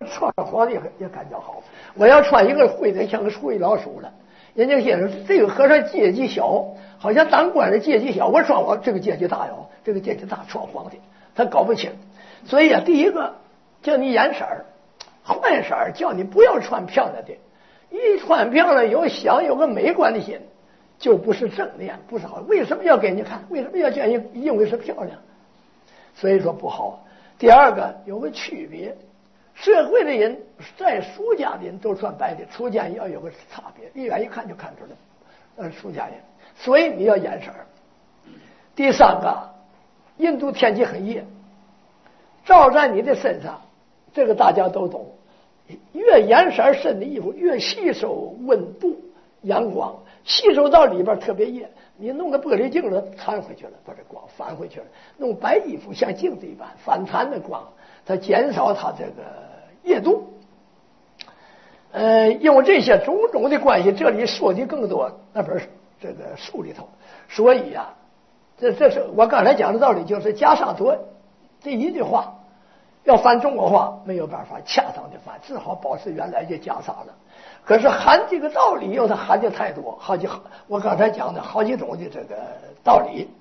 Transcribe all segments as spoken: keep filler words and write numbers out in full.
穿皇帝也感觉好。我要穿一个灰的像个灰老鼠了，人家先生这个和尚阶级小，好像当官的阶级小，我穿我这个阶级大哟，这个阶级大穿皇帝，他搞不清。所以啊，第一个叫你颜色儿换色儿，叫你不要穿漂亮的，一穿漂亮有想有个美观的心，就不是正念，不是好。为什么要给你看？为什么要叫你因为是漂亮？所以说不好。第二个有个区别，社会的人在出家的人都穿白的，出家人要有个差别，一眼一看就看出来，呃，出家人，所以你要颜色儿。第三个，印度天气很热，照在你的身上，这个大家都懂。越颜色深的衣服越吸收温度、阳光，吸收到里边特别热。你弄个玻璃镜子弹回去了，把这光反回去了。弄白衣服像镜子一般反弹的光，它减少它这个热度。呃，因为这些种种的关系，这里说的更多，那本这个书里头。所以呀、啊，这这是我刚才讲的道理，就是加沙陀这一句话。要翻中国话没有办法恰当的翻，只好保持原来的袈裟了。可是含这个道理，又它含的太多，好几我刚才讲的好几种的这个道理。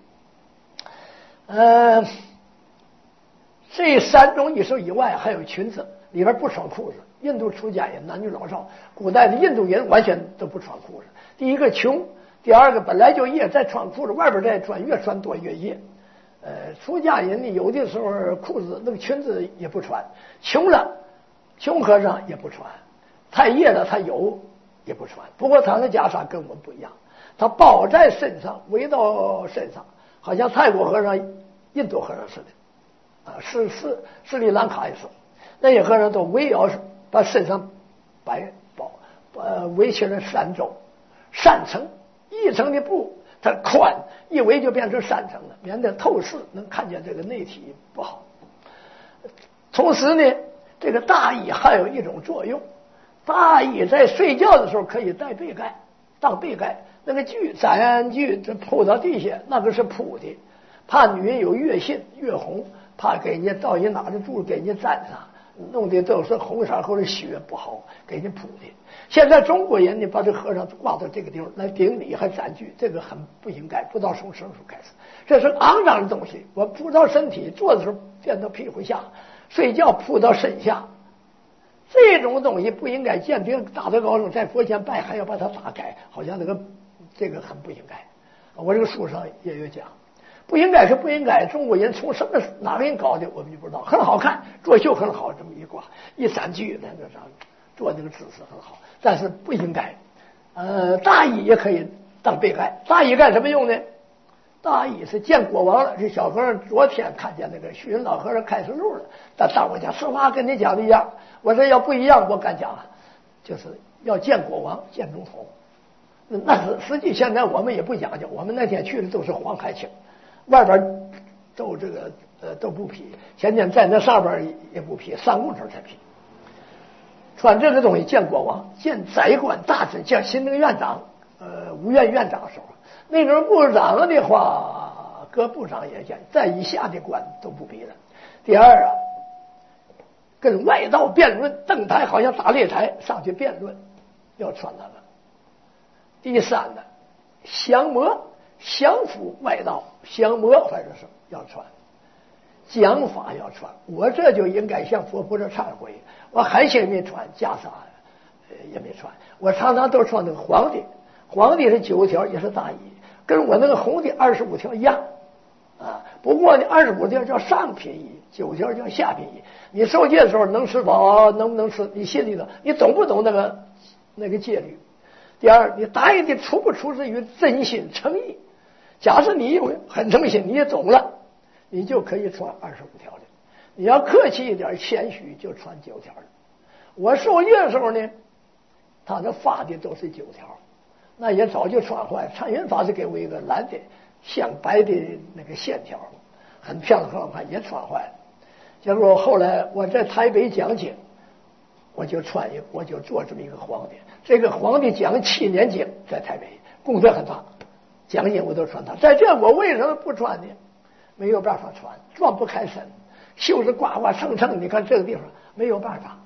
呃，这三种衣裳以外，还有裙子，里边不穿裤子。印度出家人男女老少，古代的印度人完全都不穿裤子。第一个穷，第二个本来就热，再穿裤子，外边再穿，越穿多越热。呃，出家人呢，有的时候裤子那个裙子也不穿，穷了，穷和尚也不穿，太热了他有也不穿。不过他的袈裟跟我们不一样，他包在身上，围到身上，好像泰国和尚、印度和尚似的，啊，是是斯里兰卡也是，那些和尚都围绕把身上摆包，呃，围起了三周，三层，一层的布。它宽一围就变成三层了，免得透视能看见这个内体不好。同时呢，这个大衣还有一种作用，大衣在睡觉的时候可以带被盖，当被盖。那个锯毡锯这铺到地下，那个是铺的，怕女人有月信月红，怕给人家到人哪里住给人家沾上，弄的都是红色或者血不好，给人铺的。现在中国人呢，把这和尚挂到这个地方来顶礼还占据，这个很不应该。不知道从什么时候开始，这是肮脏的东西。我铺到身体，坐的时候垫到屁股下，睡觉铺到身下，这种东西不应该。见别人打得高声，在佛前拜还要把它打开，好像那个这个很不应该。我这个书上也有讲，不应该是不应该。中国人从什么哪个人搞的，我们就不知道。很好看，作秀很好，这么一挂一闪锯，那个啥。做这个姿势很好，但是不应该。呃，大衣也可以当被盖。大衣干什么用呢？大衣是见国王了。这小和尚昨天看见那个虚云老和尚开示录了，他到我讲实话跟你讲的一样。我说要不一样，我敢讲啊，就是要见国王、见总统。那是实际现在我们也不讲究，我们那天去的都是黄海青，外边都这个呃都不披，前天在那上边也不披，上工程才披。穿这个东西见国王、见宰官大臣、见行政院长、呃五院院长的时候，那种部长的话，各部长也见，在以下的官都不比了。第二啊，跟外道辩论，登台好像打擂台上去辩论，要穿那个。第三呢，降魔、降服外道、降魔或者是要穿。讲法要穿，我这就应该向佛菩萨忏悔。我还些没穿袈裟，呃也没穿。我常常都穿那个黄的，黄的是九条，也是大衣，跟我那个红的二十五条一样啊。不过呢，二十五条叫上品衣，九条叫下品衣。你受戒的时候能吃饱，能不能吃？你心里头，你懂不懂那个那个戒律？第二，你答应的出不出自于真心诚意？假设你有很诚心，你也懂了。你就可以穿二十五条的，你要客气一点、谦虚，就穿九条的。我受戒的时候呢，他那发的都是九条，那也早就穿坏了。禅云法师给我一个蓝的、镶白的那个线条，很漂亮，很好看，也穿坏了。结果后来我在台北讲经，我就穿一个，我就做这么一个黄的。这个黄的讲七年经，在台北功德很大，讲经我都穿它。在这我为什么不穿呢？没有办法穿，转不开身，袖子刮刮蹭蹭，你看这个地方没有办法，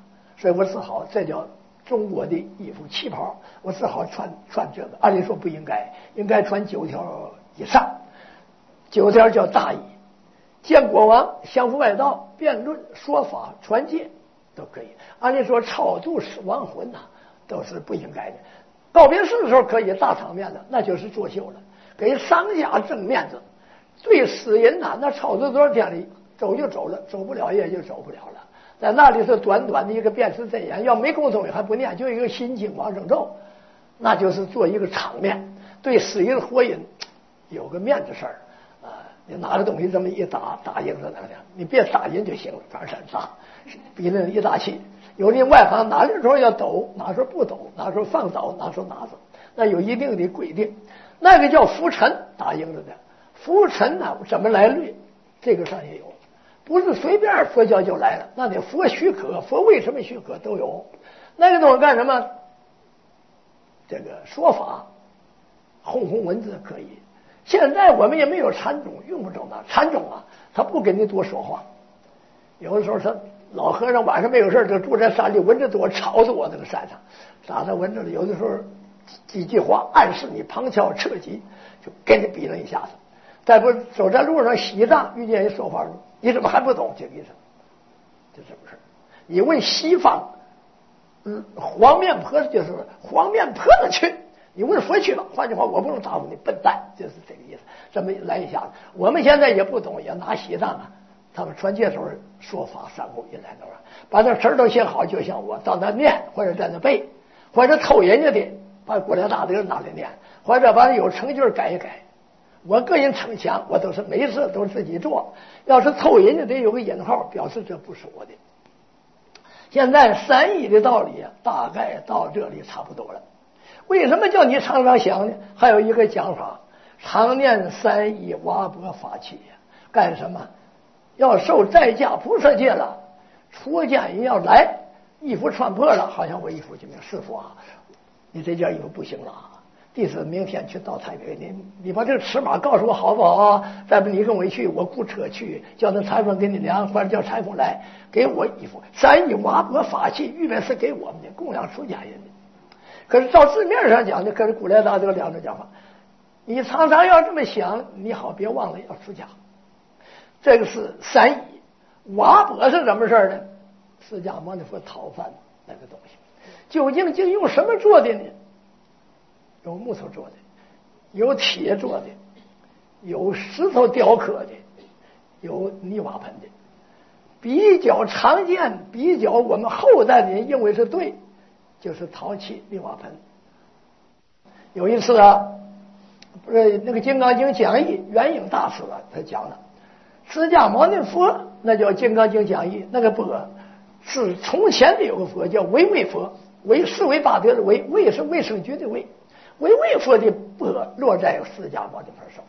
所以我只好这叫中国的衣服旗袍，我只好穿穿这个。按理说不应该，应该穿九条以上，九条叫大衣。见国王、相夫外道、辩论、说法、传戒都可以。按理说超度死亡魂呐、啊，都是不应该的。告别式的时候可以大场面的，那就是作秀了，给商家挣面子。对死人呐、啊，那超度多少天里走就走了，走不了也就走不了了。在那里是短短的一个辩识真言，要没共同也还不念，就一个心经往生咒，那就是做一个场面，对死人活人有个面子事儿啊。你拿个东西这么一打，打赢了那个，你别打人就行了，反正打，比那一大气。有的外行哪时候要抖，哪时候不抖，哪时候放倒，哪时候拿着，那有一定的规定。那个叫浮尘，打赢了的浮尘呢，怎么来律？这个上也有。不是随便佛教就来了，那得佛许可，佛为什么许可都有。那个东西干什么？这个说法，红红文字可以。现在我们也没有禅宗，用不着那禅宗啊，他不跟你多说话。有的时候他老和尚晚上没有事就住在山里，蚊子多，吵死我那个山上，打在蚊子里。有的时候几句话暗示你旁敲侧击，就给你比了一下子。再不走在路上西藏遇见一说法，你怎么还不懂这个意思？就这么事。你问西方，嗯，黄面婆子就是黄面婆子去，你问佛去吧。换句话，我不能答复你，笨蛋，就是这个意思。这么来一下子，我们现在也不懂，也拿西藏啊，他们传戒时候说法三股一来那玩意儿，把这词儿都写好，就像我到那念，或者在那背，或者偷人家的，把国家大德拿来念，或者把有成句改一改。我个人逞强，我都是没事都自己做。要是凑人家得有个引号，表示这不是我的。现在三一的道理啊，大概到这里差不多了。为什么叫你常常想呢？还有一个讲法，常念三一瓦钵法器，干什么？要受在家菩萨戒了，出家人要来，衣服穿破了，好像我衣服就没有师傅啊，你这件衣服不行了啊。弟子明天去到台北，你你把这个尺码告诉我好不好啊？再不你跟我一去，我雇车去，叫那裁缝给你量，或者叫裁缝来给我衣服。三一瓦钵法器原本是给我们的，供养出家人的。可是照字面上讲的，可是古来大德两种讲法。你常常要这么想，你好别忘了要出家。这个是三一瓦钵是什么事呢？释迦牟尼佛讨饭那个东西，究竟就用什么做的呢？有木头做的，有铁做的，有石头雕刻的，有泥瓦盆的。比较常见，比较我们后代的人认为是对，就是陶器泥瓦盆。有一次啊，不是那个《金刚经》讲义，圆影大师啊，他讲了，释迦牟尼佛那叫《金刚经》讲义，那个钵是从前的有个佛叫唯畏佛，唯是为大德的唯，畏是卫生局的畏。唯畏佛的钵落在释迦牟尼佛手上，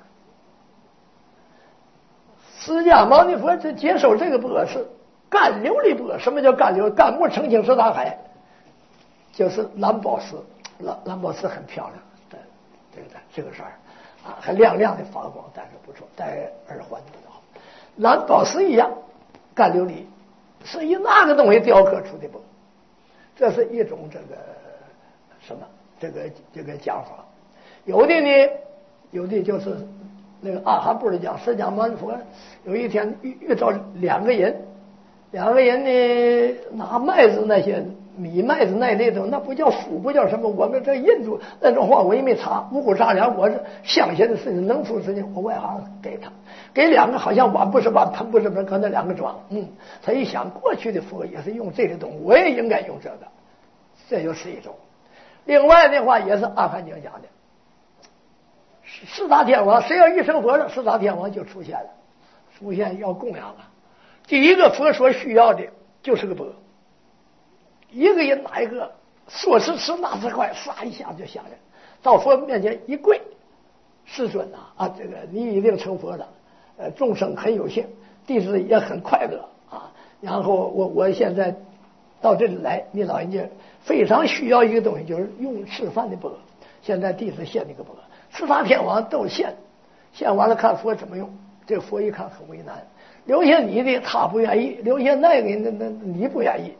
释迦牟尼佛这接受这个钵是干琉璃钵。什么叫干琉璃？干木澄清石大海，就是蓝宝石，蓝蓝宝石很漂亮，对对对，这个事儿啊，还亮亮的发光，但是不错，戴耳环不好。蓝宝石一样，干琉璃是以那个东西雕刻出的钵，这是一种这个什么？这个这个讲法，有的呢，有的就是那个阿含部的讲，释迦牟尼佛有一天遇遇到两个人，两个人呢拿麦子那些米麦子那类的，那不叫腐，不叫什么，我们这印度那种话我也没查，五谷杂粮我是乡下的事情，能出事情我外行给他，给两个好像碗不是碗，盆不是盆，可能两个装，嗯，他一想过去的佛也是用这个东西，我也应该用这个，这就是一种。另外的话也是阿含经讲的，四大天王谁要一成佛了，四大天王就出现了，出现要供养了。第一个佛所需要的就是个钵，一个人拿一个，说时迟那时快，唰一下就下来，到佛面前一跪，世尊呐啊，这个你一定成佛了，呃，众生很有幸，弟子也很快乐啊。然后我我现在到这里来，你老人家非常需要一个东西，就是用吃饭的钵。现在弟子献那个钵，四大天王都献，献完了看佛怎么用。这个佛一看很为难，留下你的他不愿意，留下那个那那你不愿意，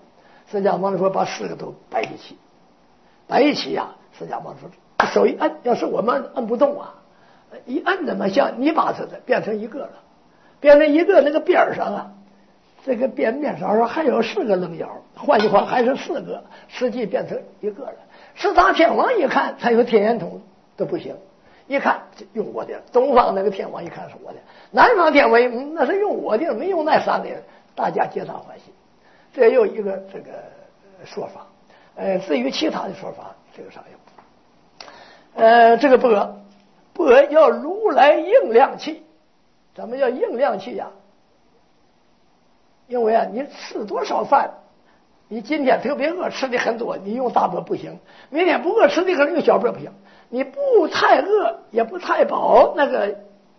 释迦牟尼佛把四个都摆一起，摆一起呀、啊，释迦牟尼佛手一按，要是我们按不动啊，一按怎么像泥巴似的变成一个了，变成一个那个边上啊，这个边面上还有四个棱角，换句话还是四个，实际变成一个了。四大天王一看，他有天眼通都不行，一看用我的，东方那个天王一看是我的，南方天王、嗯、那是用我的，没用那三个，大家皆大欢喜。这又一个这个说法。呃，至于其他的说法，这个啥用？呃，这个钵钵叫如来应量器。怎么叫应量器呀、啊？因为啊，你吃多少饭，你今天特别饿，吃的很多，你用大钵不行；明天不饿，吃的可能用小钵不行。你不太饿，也不太饱，那个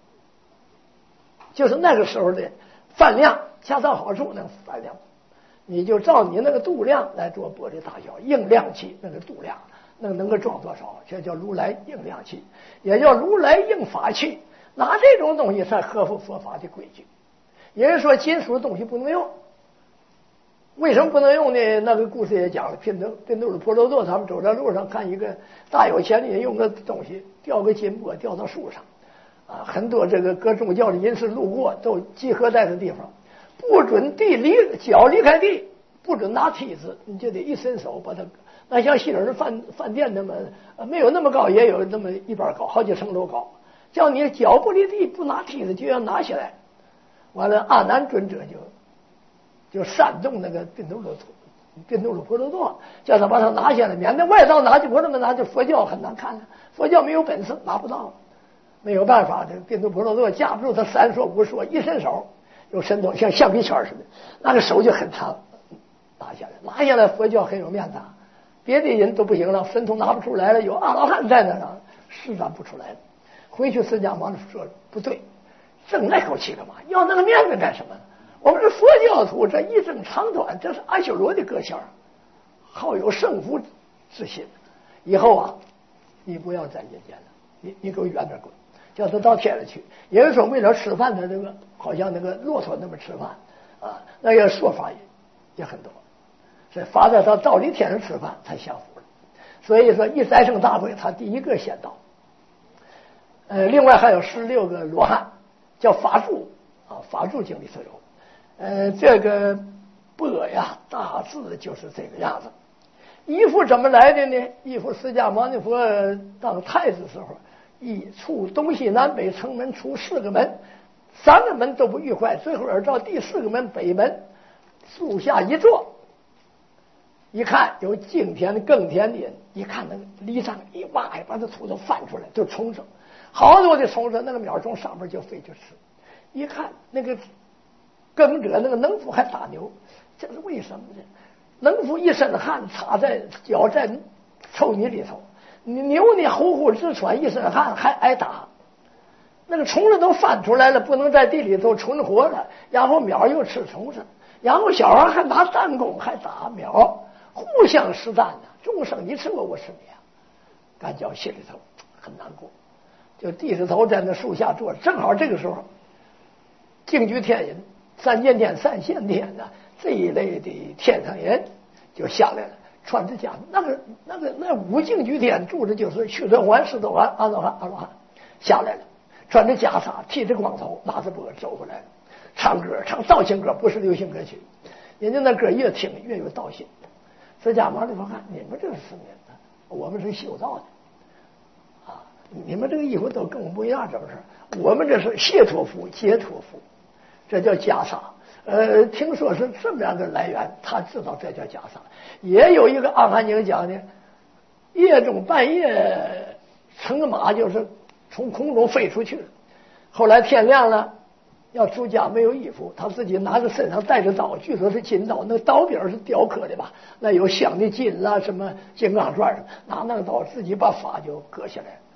就是那个时候的饭量恰到好处，那个饭量，你就照你那个度量来做钵的大小，应量器那个度量，那个能够装多少，这叫如来应量器，也叫如来应法器。拿这种东西才合乎佛法的规矩。有人说金属的东西不能用，为什么不能用呢？那个故事也讲了，pin都pin都的婆罗多他们走在路上，看一个大有钱的人用个东西吊个金钵吊到树上啊，很多这个各宗教的人士路过都集合在这地方，不准地离脚离开地，不准拿梯子，你就得一伸手把它，那像西人饭饭店那么没有那么高，也有那么一半高，好几层楼高，叫你脚不离地，不拿梯子就要拿下来。完了，阿难尊者就就煽动那个宾都罗宾都罗婆罗多，叫他把它拿下来，免得外道拿就不那么拿，就佛教很难看了。佛教没有本事拿不到，没有办法，这个宾都婆罗多架不住他三说五说，一伸手有伸动，像橡皮圈似的，那个手就很长，拿下来，拿下来佛教很有面子，别的人都不行了，神通拿不出来了，有阿罗汉在那上施展不出来了。回去释迦牟尼说不对。争那口气干嘛？要那个面子干什么呢？我们是佛教徒，这一争长短，这是阿修罗的个性，好有胜负之心。以后啊，你不要在人间了，你你给我远点滚，叫他到天上去。有人说为了吃饭的那个，好像那个骆驼那么吃饭啊，那个说法也也很多。所以发在他到离天上吃饭才降服了。所以说一斋圣大会，他第一个先到。呃，另外还有十六个罗汉。叫法住啊，法住经里头有，呃，这个钵呀，大致就是这个样子。衣服怎么来的呢？衣服释迦牟尼佛当太子时候，一出东西南北城门出四个门，三个门都不愉快，最后而到第四个门北门，树下一坐，一看有敬天更天的人，一看那个犁上一挖，把这土都翻出来，就虫子。好多的虫子，那个鸟从上面就飞去吃。一看那个耕者，那个农夫还打牛，这是为什么呢？农夫一身汗，插在脚在臭泥里头，牛呢呼呼直喘，一身汗还挨打。那个虫子都翻出来了，不能在地里头存活了。然后鸟又吃虫子，然后小孩还拿弹弓还打鸟，互相实弹呢。众生你吃我，我吃你啊，感觉心里头很难过。就低着头在那树下坐，正好这个时候，净居天人、三见天、三现天呢这一类的天上人就下来了，穿着甲，那个那个那五净居天住的就是须陀洹、石头洹、阿罗汉、阿罗汉下来了，穿着袈裟，剃着光头，拿着钵走过来了，唱歌，唱道情歌，不是流行歌曲。人家那歌越听越有道心。释迦牟尼佛看你们这是什么人呢？我们是修道的。你们这个衣服都跟我们不一样，是不是？我们这是解脱服、解脱服，这叫袈裟。呃，听说是这么样的来源，他知道这叫袈裟。也有一个阿含经讲的，夜中半夜乘个马就是从空中飞出去了，后来天亮了要出家没有衣服，他自己拿着身上带着刀，据说是金刀，那刀柄是雕刻的吧，那有镶的金啦，什么金刚钻，拿那个刀自己把发就割下来。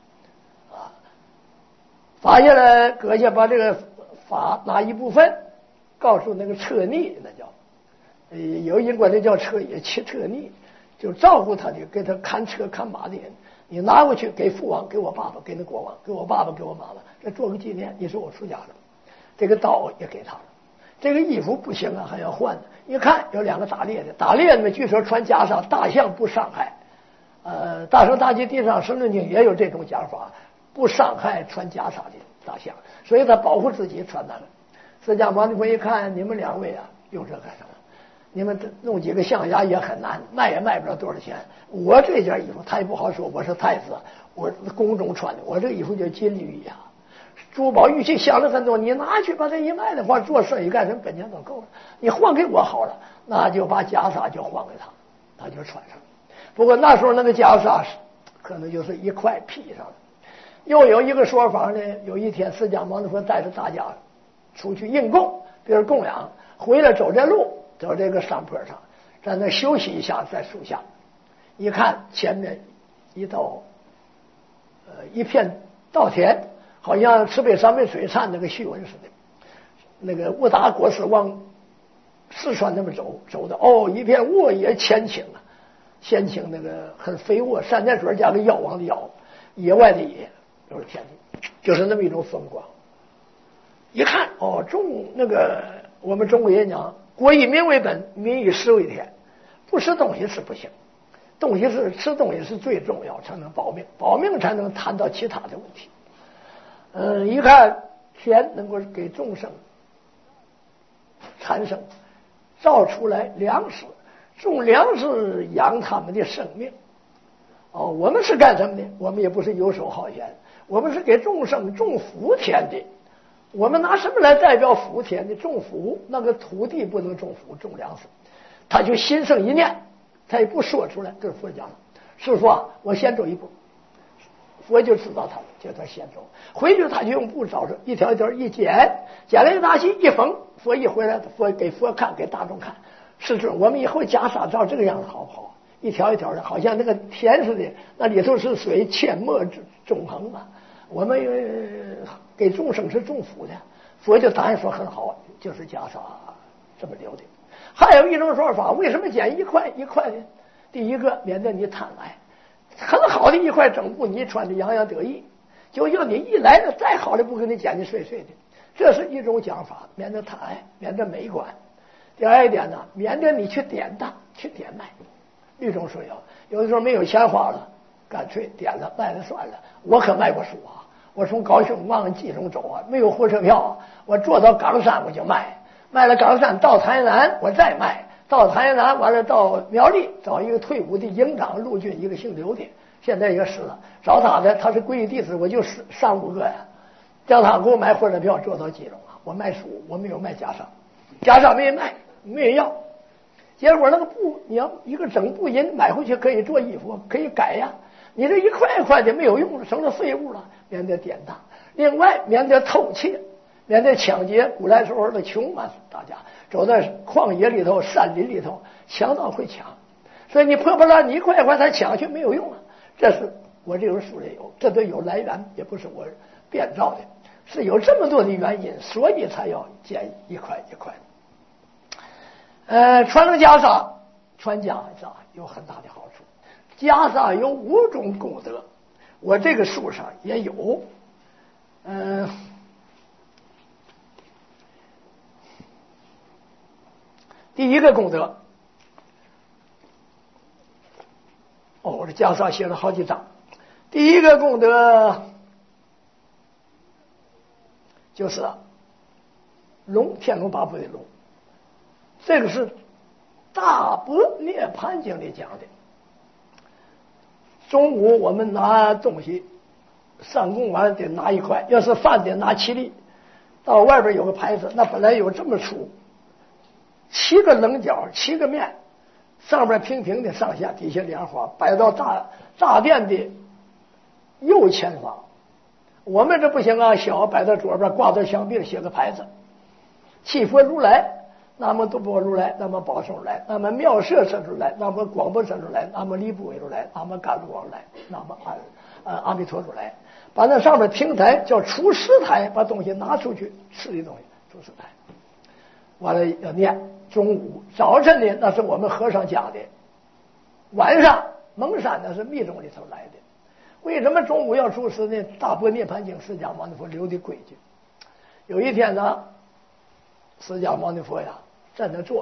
发下来，阁下把这个法拿一部分告诉那个车逆，那叫，呃，有人管这叫车也车车逆，就照顾他的，给他看车看马的人，你拿过去给父王，给我爸爸，给那国王，给我爸爸，给我妈妈，这做个纪念。你说我出家了，这个刀也给他了，这个衣服不行啊，还要换呢， 一看有两个打猎的，打猎的据说穿袈裟，大象不伤害。呃，大乘大集地上生论经也有这种讲法，不伤害穿袈裟的大象，所以他保护自己穿那个。释迦牟尼佛一看你们两位啊，用这干什么？你们弄几个象牙也很难，卖也卖不了多少钱。我这件衣服他也不好说，我是太子，我宫中穿的，我这衣服叫金缕呀。珠宝玉器镶了很多，你拿去把它一卖的话，做生意干什么本钱都够了。你换给我好了，那就把袈裟就换给他，他就穿上。不过那时候那个袈裟是可能就是一块披上了。又有一个说法呢，有一天释迦牟尼佛带着大家出去应供，比如供养，回来走这路，走这个山坡上，在那休息一下，在树下，一看前面一道呃一片稻田，好像慈悲三昧水忏那个序文似的，那个悟达国师往四川那么走走的，哦，一片沃野千顷啊，先秦那个很肥沃，三点水加个药王的药，野外的野都是天地，就是那么一种风光。一看哦，中那个我们中国人讲，国以民为本，民以食为天，不吃东西是不行，东西是吃东西是最重要，才能保命，保命才能谈到其他的问题。嗯，一看天能够给众生产生造出来粮食，种粮食养他们的生命。哦，我们是干什么的？我们也不是游手好闲，我们是给众生种福田的。我们拿什么来代表福田的？种福，那个土地不能种福，种粮食。他就心生一念，他也不说出来，这是佛讲的。师父啊，我先走一步。佛就知道他，叫他先走。回去他就用布找着，一条一条一剪，剪了一大细一缝。佛一回来，佛给佛看，给大众看。是这，我们以后袈裟照这个样子好不好？一条一条的，好像那个田似的，那里头是水，阡陌纵横啊。我们、呃、给众生是种福的，佛就答应说很好，就是袈裟这么留的。还有一种说法，为什么剪一块一块的？第一个，免得你贪爱，很好的一块整布，你穿的洋洋得意，就要你一来了再好的不给你剪的碎碎的，这是一种讲法，免得贪爱，免得美观。第二一点呢，免得你去典当，去典卖。律中说有，有的时候没有钱花了，干脆点了卖了算了。我可卖过书啊，我从高雄往冀中走啊，没有火车票，我坐到冈山我就卖，卖了冈山到台南我再卖，到台南完了到苗栗找一个退伍的营长陆军，一个姓刘的，现在也死了，找他的，他是皈依弟子，我就上五个呀，叫他给我买火车票坐到冀中啊，我卖书，我没有卖袈裟，袈裟没卖，没人要。结果那个布，你要一个整布银买回去可以做衣服，可以改呀。你这一块一块的没有用了，成了废物了，免得典当。另外，免得偷窃，免得抢劫。古来时候的穷嘛，大家走在旷野里头、山林里头，强盗会抢，所以你破破烂，你一块一块他抢去没有用啊。这是我这本书里有，这都有来源，也不是我编造的，是有这么多的原因，所以才要剪一块一块的。呃，穿了袈裟，穿袈裟有很大的好处。袈裟有五种功德，我这个书上也有。嗯、呃，第一个功德，哦，我这袈裟写了好几章。第一个功德就是龙，天龙八部的龙。这个是《大般涅盘经》里讲的。中午我们拿东西上供完得拿一块，要是饭得拿七粒。到外边有个牌子，那本来有这么粗，七个棱角，七个面，上边平平的，上下底下莲花，摆到大大殿的右前方。我们这不行啊，小摆到左边，挂到墙壁写个牌子：祈佛如来。那么多波如来，那么宝生如来，那么妙色身如来，那么广波身如来，那么离不为如来，那么甘露光如来，那么阿呃阿弥陀如来。把那上面平台叫出师台，把东西拿出去吃的东西出师台。完了要念中午，早晨呢那是我们和尚讲的，晚上蒙山那是密宗里头来的。为什么中午要出师呢？大般涅盘经释迦牟尼佛留的规矩。有一天呢，释迦牟尼佛呀在那坐着，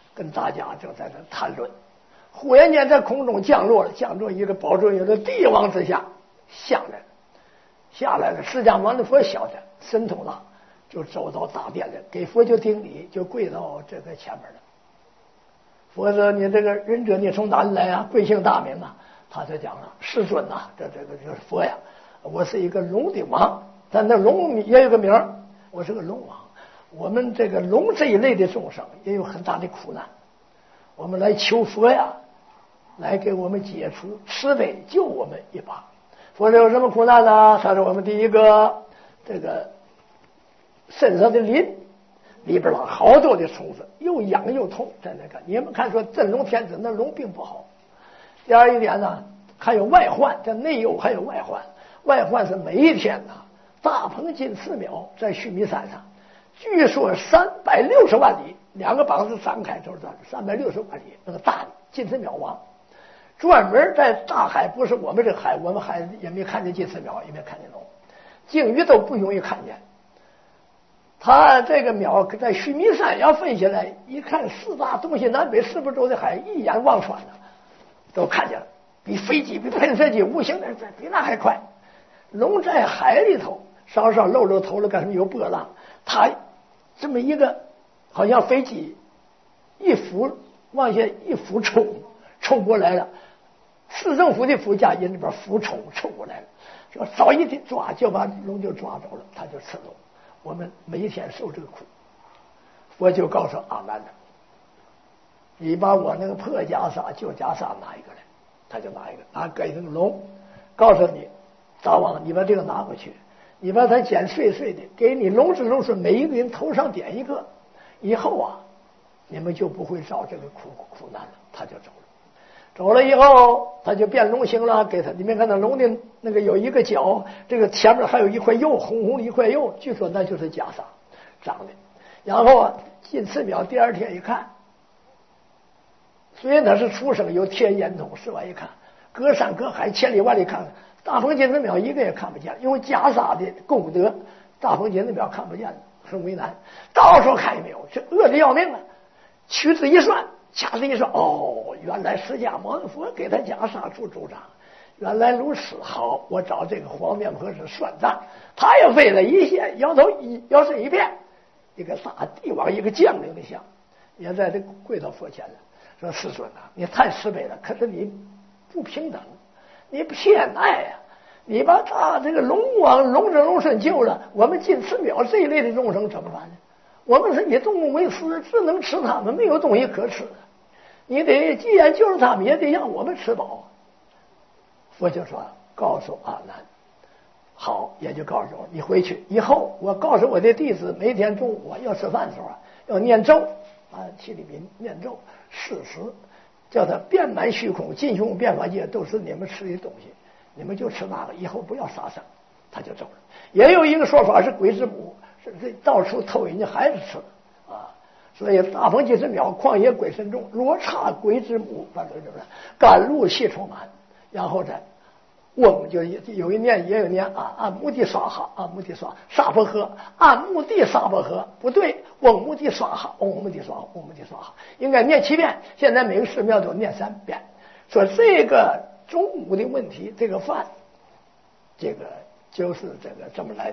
跟大家就在那谈论。忽然间在空中降落了，降落一个宝座有的帝王之下下来了，下来了。释迦牟尼佛晓得神通大，就走到大殿来，给佛就顶礼，就跪到这个前面了。佛说：“你这个仁者，你从哪里来啊？贵姓大名啊？”他就讲了：“世尊呐、啊，这这个就是佛呀，我是一个龙的王，但那龙也有个名儿，我是个龙王。我们这个龙这一类的众生也有很大的苦难，我们来求佛呀，来给我们解除，慈悲救我们一把。佛说有什么苦难呢？他说我们第一个这个身上的鳞里边儿好多的虫子，又痒又痛，在那个你们看说真龙天子那龙并不好。第二一点呢，还有外患，这内忧还有外患。外患是每一天呢，大鹏金寺庙在须弥山上，据说三百六十万里，两个膀子张开就是三百六十万里，那个大金寺庙王专门在大海，不是我们这海，我们海也没看见金寺庙，也没看见龙，鲸鱼都不容易看见。他这个庙在须弥山要飞下来，一看四大东西南北四部洲的海，一眼望穿了，都看见了，比飞机比喷射机无形的比那还快。龙在海里头稍稍露露头了，干什么有波浪，它这么一个好像飞机一俯往下一俯冲冲过来了，市政府的副驾人那边俯冲冲过来了，说早一点抓就把龙就抓走了，他就吃龙。我们每一天受这个苦，我就告诉阿难的，你把我那个破袈裟旧袈裟拿一个来，他就拿一个拿给那个龙，告诉你大王，你把这个拿过去，你把它剪碎碎的，给你龙之龙是每一个人头上点一个，以后啊你们就不会遭这个苦苦难了。他就走了，走了以后他就变龙形了，给他你没看到龙的那个有一个角，这个前面还有一块肉，红红的一块肉，据说那就是袈裟长的。然后啊进寺庙第二天一看，虽然他是畜生有天眼通，是吧？一看隔山隔海千里万里看，大鹏金寺庙一个也看不见，因为袈裟的功德大鹏金寺庙看不见，很为难，到处看也没有，这饿得要命了。屈指一算，掐指一算，哦，原来释迦牟尼佛给他袈裟做主张，原来如此，好，我找这个黄面和尚算账。他也飞了一线，摇头一摇身一变，一个大帝王，一个将领的像，也在这跪到佛前了，说世尊啊，你太慈悲了，可是你不平等，你偏爱呀、啊！你把他这个龙王龙之龙身救了，我们进寺庙这一类的众生怎么办呢？我们是以动物为食，只能吃他们，没有东西可吃的。你得既然救了他们，也得让我们吃饱。佛就说告诉阿难，好，也就告诉我，你回去以后，我告诉我的弟子，每天中午要吃饭的时候要念咒啊，七里民念咒四十，叫他遍满虚空，尽虚空遍法界都是你们吃的东西，你们就吃那个，以后不要杀生。他就走了。也有一个说法是鬼之母，是这到处偷人家孩子吃啊。所以大鹏金寺庙旷野鬼神众，若差鬼之母，反正就是甘露气充满，然后再嗡，就有一念也有念啊，按目的刷哈，按目的刷萨婆诃，按目的萨婆诃，不对，嗡目的刷哈，嗡目的刷，嗡目的刷哈，应该念七遍。现在每个寺庙都念三遍。说这个中午的问题，这个饭，这个就是这个这么来的。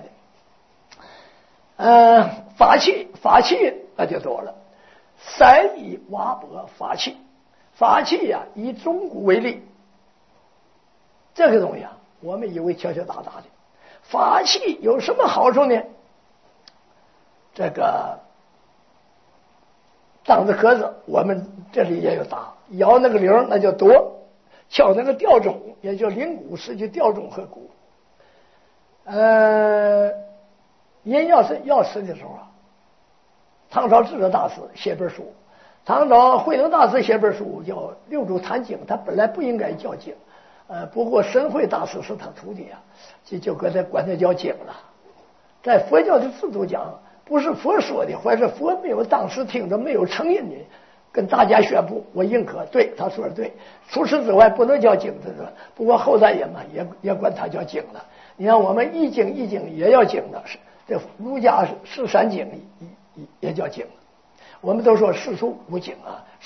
呃，法器，法器那就多了，三以瓦钵法器，法器呀、啊，以钟鼓为例。这个东西啊，我们以为敲敲打打的，法器有什么好处呢？这个当着壳子，我们这里也有打，摇那个铃那叫铎，敲那个吊钟也叫铃鼓，是就吊钟和鼓。呃，人要是要死的时候啊，唐朝智者大师写本书，唐朝慧能大师写本书叫《六祖坛经》，他本来不应该叫经。呃，不过神会大师是他徒弟啊，就就搁他管他叫经了。在佛教的制度讲，不是佛说的，或者是佛没有当时听着没有承认的，跟大家宣布我认可，对他说的对。除此之外，不能叫经的。不过后代人嘛，也也管他叫经了。你看我们一经一经也要经的，是这儒家十三经也也叫经。我们都说世俗无经啊，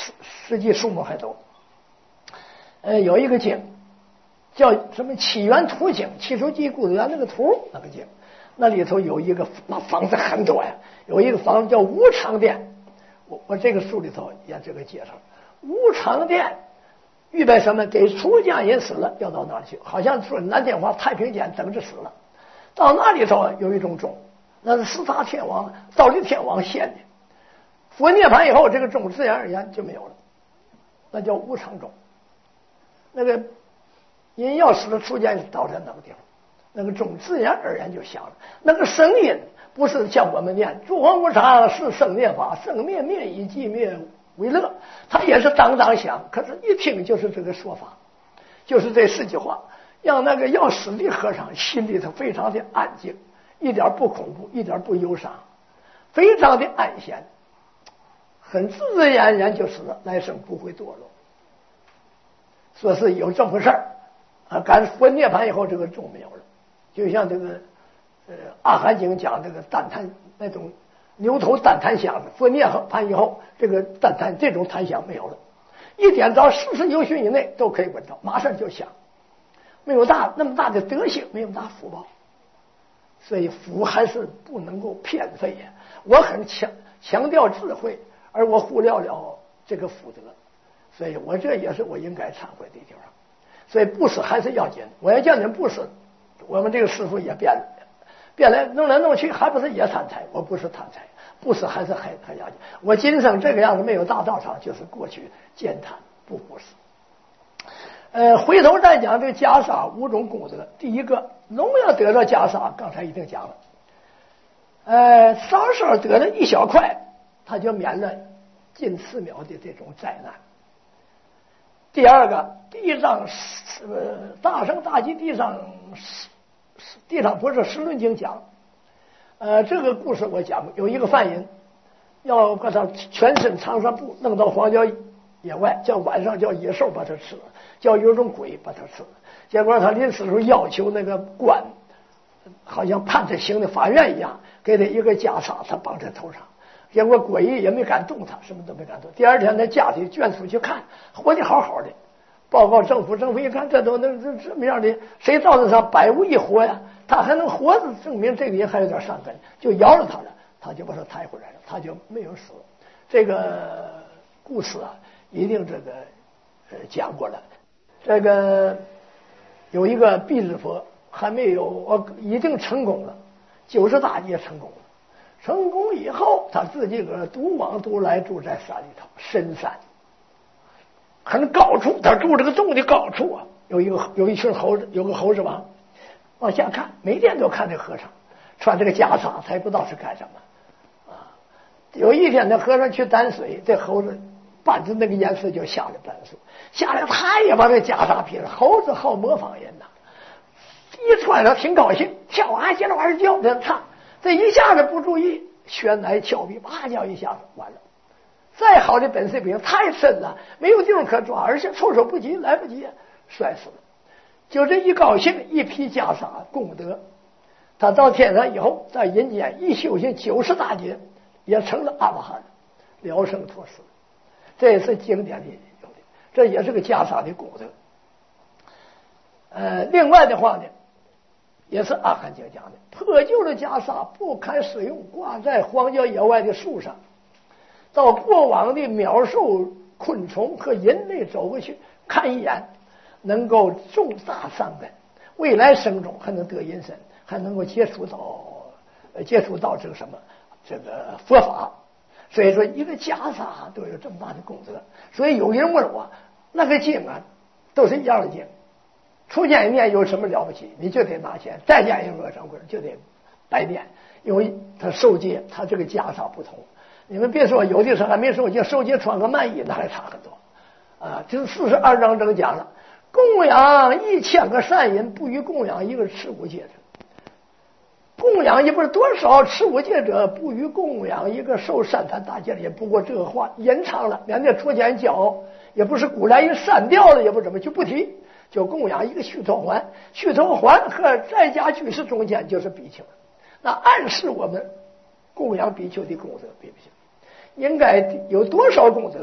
实际数目还多。呃，有一个经叫什么《起源图经》，七书记故园那个图那个经，那里头有一个那房子很多呀，有一个房子叫无常殿。我我这个书里头也这个介绍，无常殿预备什么？给出家人死了要到那儿去，好像说南天华太平间等着死了。到那里头有一种钟，那是四大天王倒立天王献的。佛涅槃以后，这个钟自然而然就没有了，那叫无常钟。那个人要死了，出家人倒在那个地方，那个钟自然而然就响了。那个声音不是像我们念“诸行无常，是生灭法，生灭灭以寂灭为乐”，它也是当当响，可是一听就是这个说法，就是这四句话，让那个要死的和尚心里头非常的安静，一点不恐怖，一点不忧伤，非常的安闲，很自自然然就死了，来生不会堕落。说是有这么回事儿啊，赶佛涅槃以后，这个钟没有了，就像这个呃《阿含经》讲这个单弹那种牛头单弹响的，佛涅槃以后，这个单弹这种弹响没有了，一点到四十由旬以内都可以闻到，马上就响，没有大那么大的德行，没有大福报，所以福还是不能够偏废呀。我很强强调智慧，而我忽略了这个福德。所以我这也是我应该忏悔的地方，所以布施还是要紧。我要叫人布施，我们这个师傅也变了，变来弄来弄去，还不是也贪财？我不是贪财，布施还是很很要紧。我今生这个样子没有大道场，就是过去践贪不布施。呃，回头再讲这个袈裟五种功德，第一个，农要得到袈裟，刚才已经讲了，呃，稍稍得了一小块，他就免了近寺庙的这种灾难。第二个，地上呃大乘大集地上地上不是十论经讲，呃这个故事我讲过，有一个犯人要把他全身长衫布弄到荒郊野外，叫晚上叫野兽把他吃了，叫有种鬼把他吃了。结果他临死时候要求那个官，好像判他刑的法院一样，给他一个袈裟，他绑在头上。结果鬼也没敢动他，什么都没敢动。第二天他家里眷属去看，活得好好的，报告政府，政府一看这都能这这么样的，谁造得上百无一活呀？他还能活着，证明这个人还有点善根，就饶了他了，他就把他抬回来了，他就没有死。这个故事啊，一定这个呃讲过了。这个有一个辟支佛还没有，我已经成功了，九十大劫成功了。成功以后，他自己个独往独来，住在山里头，深山，很高处。他住这个洞的高处啊，有一个有一群猴子，有个猴子王，往下看，每天都看这和尚穿这个袈裟，他也不知道是干什么啊。有一天，那和尚去担水，这猴子伴着那个颜色就下来担水，下来他也把这袈裟披了。猴子好模仿人呐，一穿上挺高兴，跳啊接着玩叫这唱。这一下子不注意，悬崖峭壁，啪叫一下子完了。再好的本事不行，太深了，没有地方可抓，而且措手不及，来不及，摔死了。就这一高兴，一披袈裟功德，他到天上以后，在人间一修行九十大劫，也成了阿罗汉，了生脱死。这也是经典里有的，这也是个袈裟的功德。呃，另外的话呢，也是阿含经讲的，破旧的袈裟不堪使用，挂在荒郊野外的树上，到过往的鸟兽昆虫和人类走过去看一眼，能够重大善根，未来生中还能得人身，还能够接触到接触到这个什么这个佛法。所以说一个袈裟都有这么大的功德。所以有人问我，那个经啊都是一样的经，出家人念有什么了不起？你就得拿钱，在家人若掌柜就得白念，因为他受戒，他这个袈裟不同。你们别说有的时候还没受戒，受戒穿个慢衣那还差很多啊！这四十二章正讲了，供养一千个善人，不与供养一个持五戒者。供养也不是多少，持五戒者不与供养一个受善财大戒的。也不过这个话延长了，免得出家人骄傲，也不是古来人删掉了，也不怎么就不提。就供养一个须陀洹，须陀洹和在家居士中间就是比丘，那暗示我们供养比丘的功德比不行，应该有多少功德？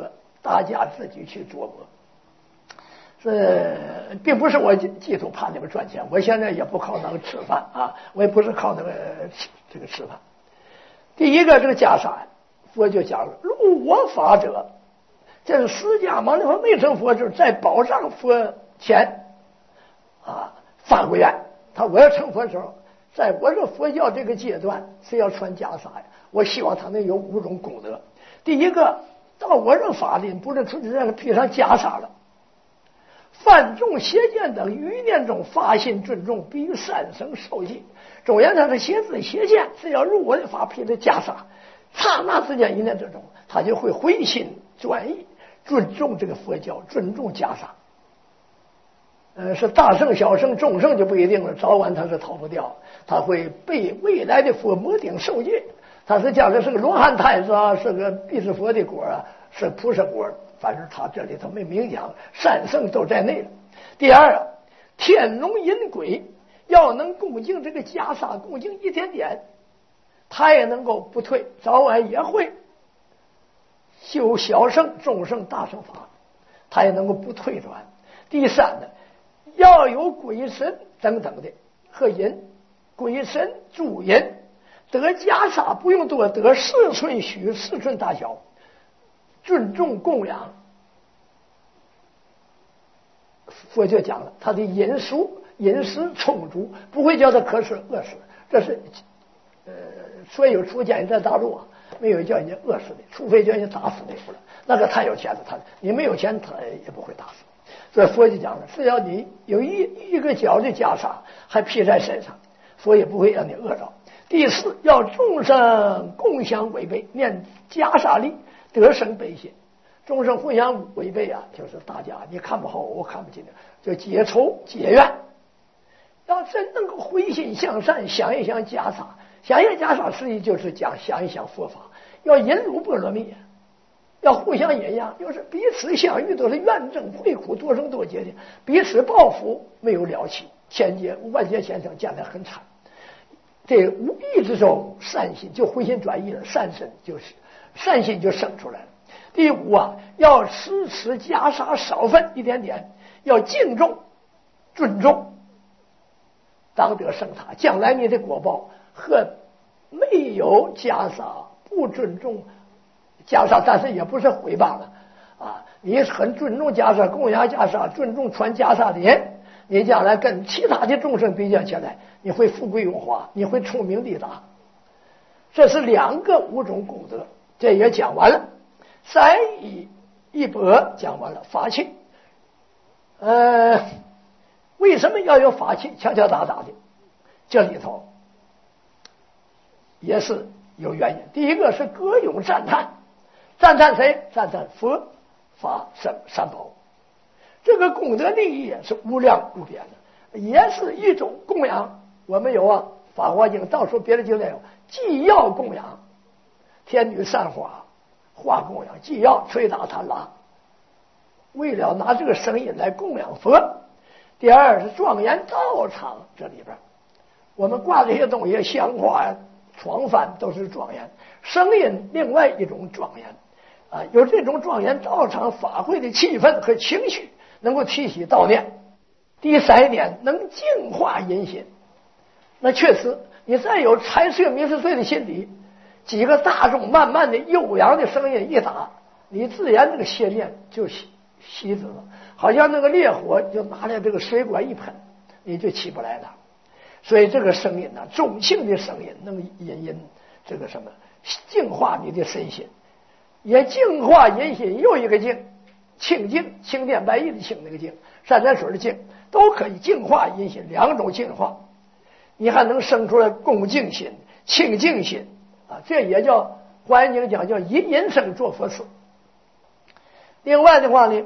大家自己去琢磨。这并不是我企图怕你们赚钱，我现在也不靠那个吃饭啊，我也不是靠那个吃这个吃饭。第一个这个袈裟，佛就讲了，入我法者，这是释迦牟尼佛没成佛，就是在宝藏佛前啊发过愿，他我要成佛的时候，在我这佛教这个阶段是要穿袈裟呀，我希望他能有五种功德。第一个，到我这法里不是出去让他披上袈裟了。犯众邪见等余念中发心尊重，必于三生受记。总言他的邪知邪见是要入我的法披的袈裟，刹那之间一念之中，他就会回心转意，尊重这个佛教，尊重袈裟。呃，是大圣小圣众圣就不一定了，早晚他是逃不掉，他会被未来的佛摩顶受戒。他是将来是个罗汉太子啊，是个必是佛的果啊，是菩萨果。反正他这里头没明讲，三圣都在内了。第二啊，天龙阴鬼要能恭敬这个袈裟，恭敬一点点，他也能够不退，早晚也会修小圣、中圣、大圣法，他也能够不退转。第三呢，要有鬼神等等的和人，鬼神主人得袈裟不用多，得四寸许，四寸大小。尊重供养，佛就讲了，他的饮食饮食充足，不会叫他渴死饿死。这是呃，所有出家人在大陆啊，没有叫人家饿死的，除非叫人家打死的不了。那个太有钱了，他你没有钱，他也不会打死。所以佛就讲了，只要你有一一个角的袈裟还披在身上，佛也不会让你饿着。第四，要众生共享违背，念袈裟力。得生悲心，众生互相违背啊，就是大家你看不好，我看不起你，就结仇结怨。要真能够回心向善，想一想袈裟，想一想袈裟，实际就是讲想一想佛法，要引入波罗蜜，要互相引养，就是彼此相遇都是怨憎会苦，多生多劫的，彼此报复没有了期，千劫万劫前生见得很惨。这无意之中善心就回心转意了，善身就是善心就生出来了。第五啊，要持持袈裟少分一点点，要敬重尊重，当得圣塔。将来你的果报和没有袈裟不尊重袈裟，但是也不是诽谤了啊，你很尊重袈裟，供养袈裟，尊重穿袈裟的人，你将来跟其他的众生比较起来，你会富贵荣华，你会聪明利达。这是两个五种功德，这也讲完了。三一一百讲完了。法器，呃，为什么要有法器？敲敲打打的，这里头也是有原因。第一个是歌咏赞叹，赞叹谁？赞叹佛法僧三宝。这个功德利益是无量无边的，也是一种供养。我们有啊，《法华经》到处别的经也有，既要供养天女散花，花供养，既要吹打弹拉，为了拿这个声音来供养佛。第二是庄严道场，这里边我们挂这些东西，香花床幡都是庄严，声音另外一种庄严啊，有这种庄严道场法会的气氛和情绪，能够提起悼念。第三一点，能净化人心。那确实，你再有财色名食睡的心理，几个大众慢慢的悠扬的声音一打，你自然这个邪念就熄熄止了，好像那个烈火就拿来这个水管一喷，你就起不来了。所以这个声音呢，中性的声音能引引这个什么净化你的身心，也净化人心。又一个净，清净，青天白日的清，那个净，山泉水的净，都可以净化人心，两种净化。你还能生出来恭敬心、清净心啊，这也叫《华严经》讲叫以人生做佛事。另外的话呢，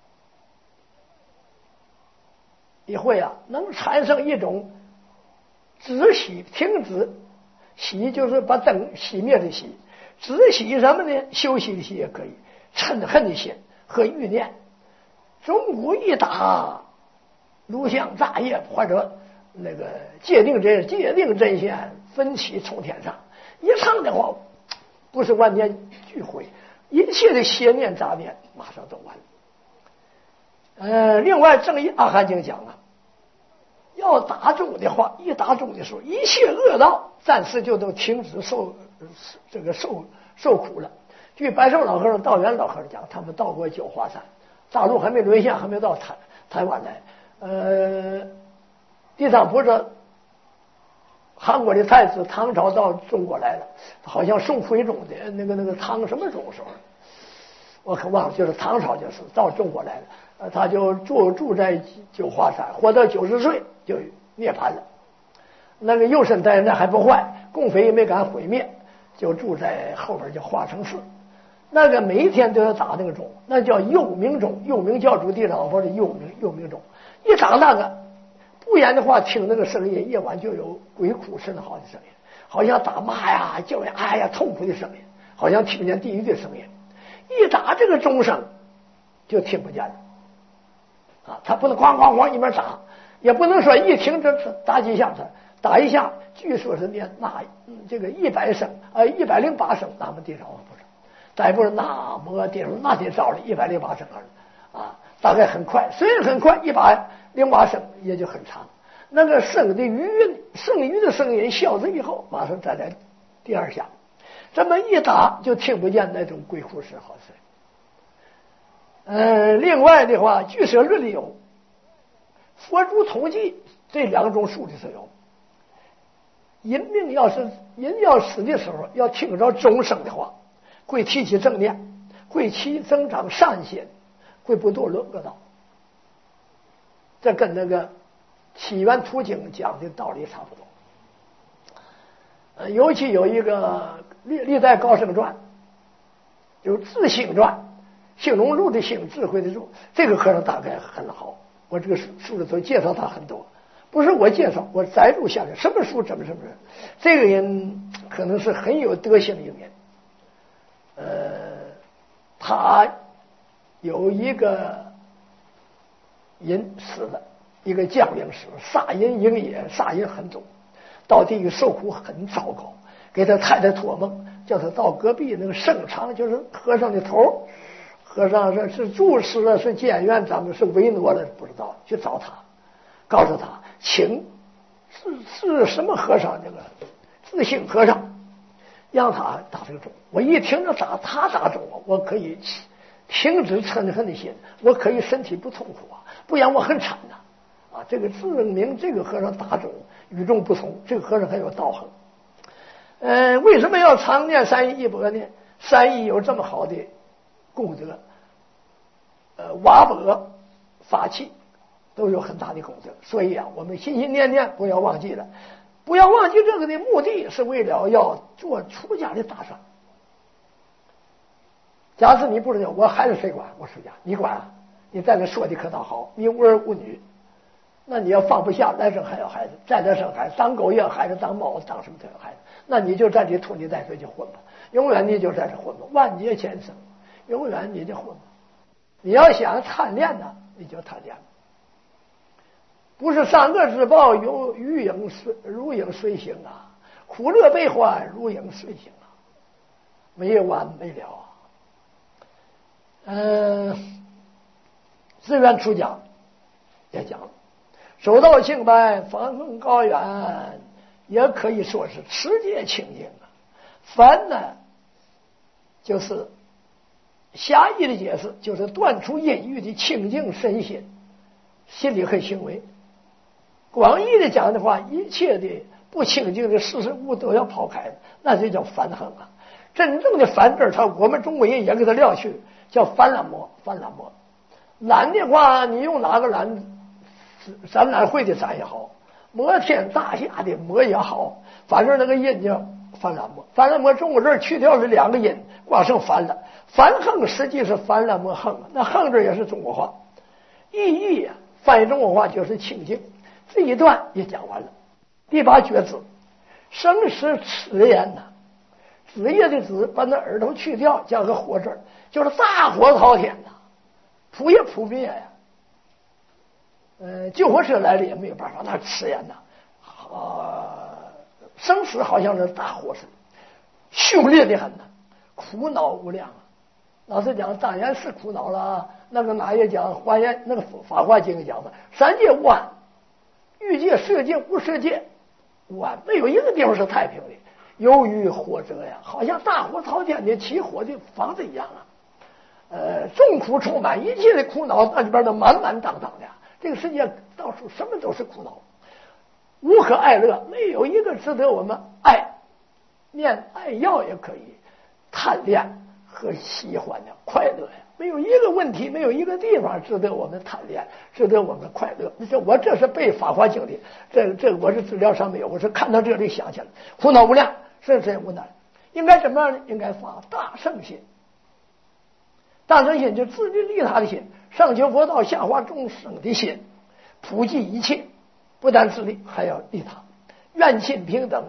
也会啊，能产生一种止息、停止息，就是把灯熄灭的熄。止息什么呢？休息的息也可以，嗔恨的心和欲念，钟鼓一打，炉香炸业，或者那个界定真界定真仙分起冲天上，一唱的话，不是万念俱灰， 一切的邪念杂念马上都完了。呃，另外正义阿含经讲啊，要打中的话，一打中的时候，一切恶道暂时就都停止受这个受受苦了。据白寿老和尚、道元老和尚讲，他们到过九华山，大陆还没沦陷，还没到台台湾来。呃，地藏菩萨，韩国的太子唐朝到中国来了，好像宋徽宗的那个那个唐什么宗时候，我可忘了，就是唐朝就是到中国来了。呃，他就住住在九华山，活到九十岁就涅槃了。那个右神代那还不坏，共匪也没敢毁灭，就住在后边叫化成寺。那个每一天都要打那个钟，那叫佑明钟，佑明教主地藏或者佑明佑明钟。一打那个，不然的话，听那个声音，夜晚就有鬼哭神嚎的声音，好像打骂呀、叫呀、哎呀痛苦的声音，好像听见地狱的声音。一打这个钟声，就听不见了。啊，他不能咣咣咣一边打，也不能说一听这打几下子，打一下，据说是念那、嗯、这个一百声，呃一百零八声南无地藏王菩萨，再不是南无地藏，那得照了一百零八声啊，大概很快，虽然很快，一百零八声也就很长。那个声的余剩余的声音消失以后，马上再来第二下，这么一打就听不见那种鬼哭神嚎声。呃，另外的话，俱舍论里有佛珠统计这两种数的时候，人命要是人要死的时候，要听着钟声的话，会提起正念，会起增长善心，会不堕落恶道。这跟那个起源途经讲的道理差不多。呃，尤其有一个历历代高僧传，有智性传。兴隆路的兴，智慧的智，这个和尚大概很好。我这个书书里头介绍他很多，不是我介绍，我摘录下来，什么书怎么什么人。这个人可能是很有德行的一个人。呃，他有一个人死了，一个将领死了，杀人营业，杀人很多，到地狱受苦很糟糕，给他太太托梦，叫他到隔壁那个圣场，就是和尚的头。和尚是是住持了，是监院长的，是维诺了，不知道，去找他，告诉他，请是是什么和尚，这个自性和尚，让他打这个钟。我一听着打他打钟，我可以停止嗔恨的心，我可以身体不痛苦啊，不然我很惨呐、啊。啊，这个证明这个和尚打钟与众不同，这个和尚很有道行。呃，为什么要常念三一一钵呢？三一有这么好的功德，呃，瓦钵法器都有很大的功德，所以啊，我们心心念念不要忘记了，不要忘记这个的目的是为了要做出家的打算。假使你不知道，我孩子谁管？我出家，你管啊？你在这说的可倒好，你无儿无女，那你要放不下，来生还有孩子，再来生孩子，当狗也有孩子，当猫当什么都有孩子，那你就在这拖泥带水就混吧，永远你就在这混吧，万劫前生。永远你就混吧，你要想贪恋呢，你就贪恋。不是善恶之报，有如影随如影随形啊，苦乐悲欢如影随形啊，没完没了啊。嗯，自愿出家也讲了，手道清白，方恒高远，也可以说是持戒清净啊。凡呢，就是狭义的解释，就是断除阴欲的清净身心，心理和行为。广义的讲的话，一切的不清净的事事物都要抛开，那就叫烦恨啊。真正的烦字，他我们中国人也给他撂去，叫烦懒魔。烦懒魔，懒的话，你用哪个懒？咱懒会的咱也好，摩天大厦的摩也好，反正那个音叫烦懒魔。烦懒魔中国这儿去掉了两个音，光剩烦了。烦恨实际是烦懒魔恨，那恨字也是中国话，意义啊，翻译中国话就是清净。这一段也讲完了。第八绝字，生时此言呐，子夜的子，把那耳朵去掉，加个火字，就是大火滔天呐，扑也扑灭呀。呃，救火车来了也没有办法，那此言呐，啊，生死好像是大火似的，凶烈的很呐，苦恼无量啊。 老实讲，当然是苦恼了。那个哪也讲，华严那个法华经讲嘛，三界无安，欲界、色界、无色界无安，没有一个地方是太平的。由于火者呀，好像大火朝天的起火的房子一样啊。呃，众苦充满，一切的苦恼那里边都满满当当的。这个世界到处什么都是苦恼，无可爱乐，没有一个值得我们爱念爱要也可以贪恋和喜欢的快乐呀。没有一个问题，没有一个地方值得我们贪恋，值得我们快乐。这我这是背《法华经》的，这这我是资料上没有，我是看到这里想起来，苦恼无量，甚深无难。应该怎么样呢？应该发大圣心。大圣心就自利利他的心，上求佛道，下化众生的心，普济一切，不但自利，还要利他，愿亲平等。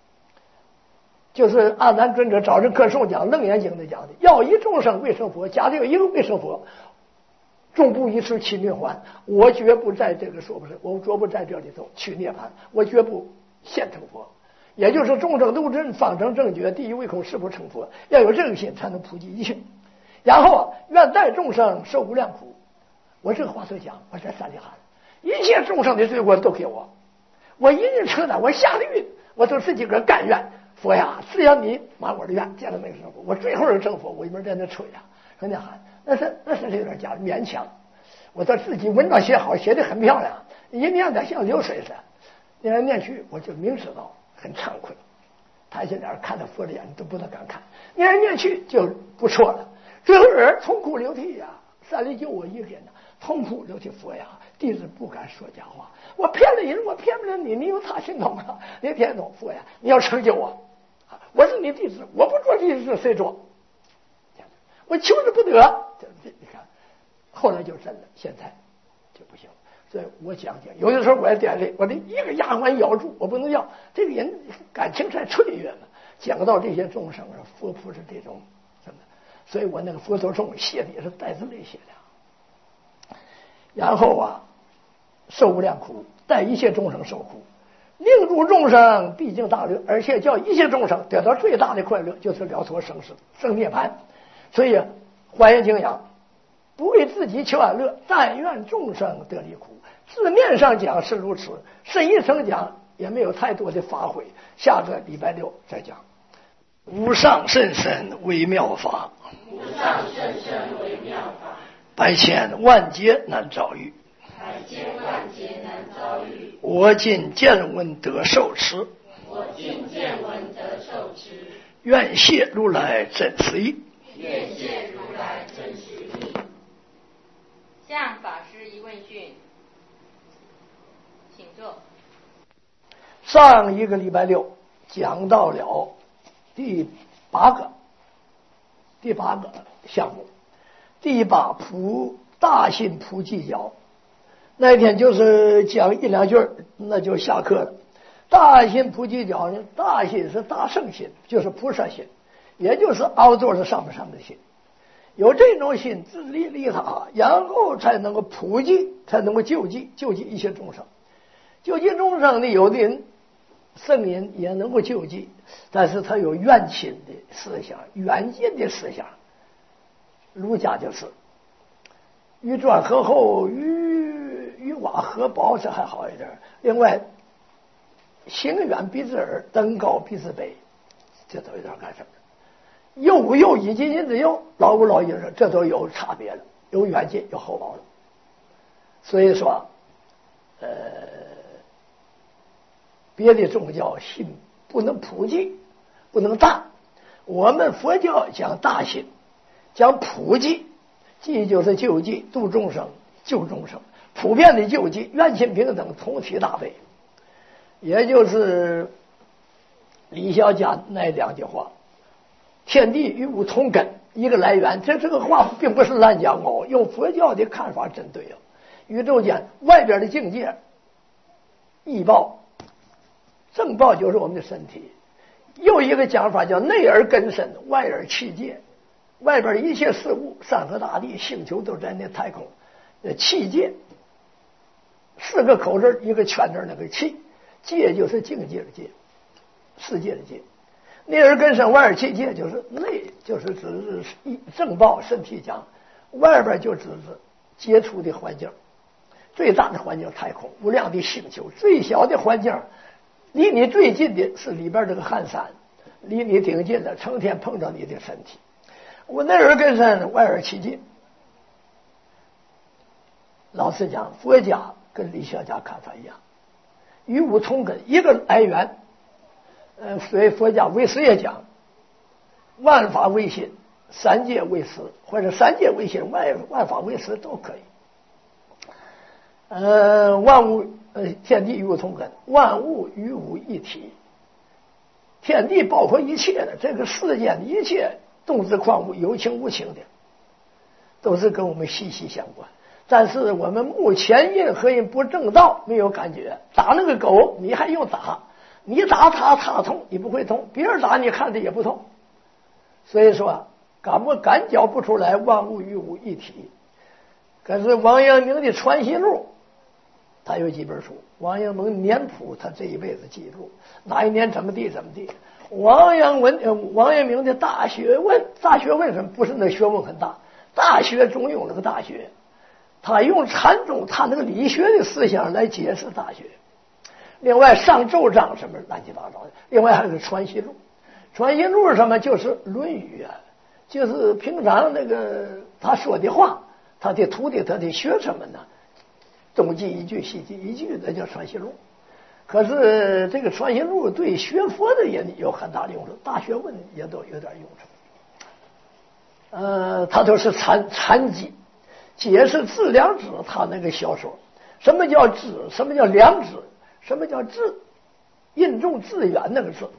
就是阿难尊者早日课诵讲《楞严经》的讲的，要一众生为成佛，假定有一个为成佛，众不一时起涅槃。我绝不在这个说不是，我绝不在这里头去涅槃，我绝不现成佛。也就是众生都真方成正觉，第一唯恐是不成佛，要有这个心才能普济一切。然后愿代众生受无量苦。我这个话所讲，我在山里喊，一切众生的罪过都给我，我一日承担，我下地狱，我都自己个甘愿。佛呀，只要你满我的愿，见了没成佛，我最后是成佛。我一边在那吹呀，在那喊，那是那是有点假勉强。我到自己文章写好，写的很漂亮，一念的像流水似的，念来念去，我就明知道很惭愧。抬起脸看到佛的眼都不能敢看，念来念去就不错了。最后人痛哭流涕呀，山里就我一个人呢，痛哭流涕。佛呀，弟子不敢说假话，我骗了人，我骗不了你，你有他心痛啊，你骗懂佛呀，你要成就我。我是你弟子，我不做弟子谁做？我求之不得。你看，后来就真的，现在就不行。所以我讲讲，有的时候我也点泪，我的一个牙关咬住，我不能要。这个人感情才脆弱嘛。讲到这些众生啊，佛菩萨这种什么，所以我那个佛陀颂写的也是带着泪写的。然后啊，受无量苦，带一切众生受苦。令诸众生毕竟大乐，而且叫一切众生得到最大的快乐，就是了脱生死生涅槃。所以华严经讲，不为自己求安乐，但愿众生得离苦。字面上讲是如此，深一层讲也没有太多的发挥。下个礼拜六再讲。无上甚深微妙法， 无上甚深微妙法， 百千万劫难遭遇， 百千万劫难遭遇。 我今见闻得受持， 我今见闻得受持。 愿谢如来真实义， 愿谢如来真实义。向法师一问讯，请坐。 上一个礼拜六讲到了第八个第八个项目，第八普大信普济教。那一天就是讲一两句，那就下课了。大信普济教呢，大信是大圣心，就是菩萨心，也就是凹座的上面上面的心。有这种心，自利利他，然后才能够普济，才能够救济，救济一切众生。救济众生呢，有的人圣人也能够救济，但是他有怨亲的思想，远近的思想。儒家就是欲转河后，欲欲瓦河薄，这还好一点。另外，行远必自耳，登高必自卑，这都有点干什么？幼无幼，以及人之幼，老无老以之，这都有差别了，有远近，有厚薄了。所以说，呃，别的宗教信不能普及，不能大。我们佛教讲大信，讲普济，济就是救济，度众生，救众生，普遍的救济，愿亲平等，同体大悲。也就是李小加那两句话：天地与物同根，一个来源。这这个话并不是乱讲哦，用佛教的看法真对了。宇宙间外边的境界，异报、正报就是我们的身体。又一个讲法叫内而根深，外而气界。外边一切事物，山河大地、星球都在那太空，呃，气界。四个口字一个圈字，那个气界就是境界的界，世界的界。内而根深，外而气界，就是内就是指正报身体讲，外边就指是接触的环境。最大的环境太空，无量的星球；最小的环境，离你最近的是里边这个寒山，离你挺近的，成天碰着你的身体。我内而根深，外而其近。老实讲，佛家跟理学家看法一样，与物同根，一个来源。呃，所以佛家唯识也讲，万法唯心，三界唯识，或者三界唯心，万万法唯识都可以。呃，万物呃，天地与物同根，万物与物一体。天地包括一切的，这个世间的一切动植矿物，有情无情的，都是跟我们息息相关。但是我们目前任何人不正道，没有感觉。打那个狗，你还用打？你打他，他痛，你不会痛；别人打你看着也不痛。所以说，感不感觉不出来万物与物一体。可是王阳明的《传习录》，他有几本书。王阳明年谱，他这一辈子记录哪一年怎么地怎么地。王阳文，呃，王阳明的《大学问》，《大学问》什么？不是那学问很大，《大学》中用那个《大学》，他用禅宗他那个理学的思想来解释《大学》。另外上咒章什么乱七八糟的，另外还有个《传习录》。《传习录》什么？就是《论语》啊，就是平常那个他说的话，他的徒弟他得学什么呢？东记一句西记一句，那叫《传习录》。可是这个《传习录》对学佛的也有很大的用处，《大学问》也都有点用处。呃，他都是禅禅机，解释致良知，他那个小说，什么叫知？什么叫良知？什么叫致？印重致远那个字。